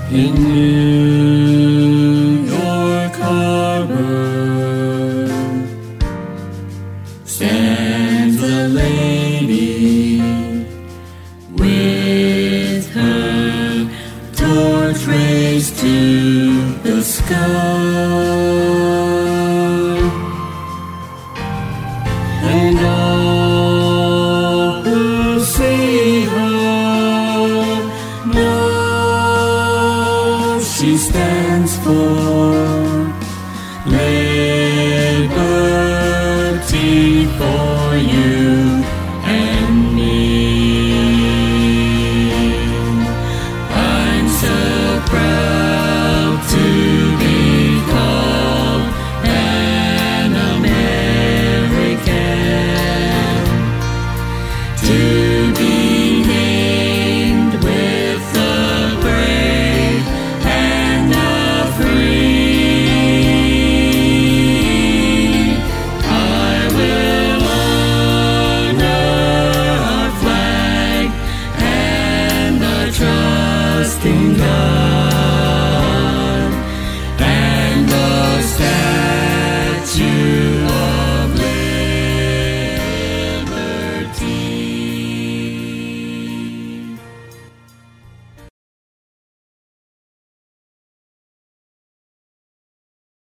In New York Harbor stands a lady with her torch raised to the sky, and all who see her know she stands for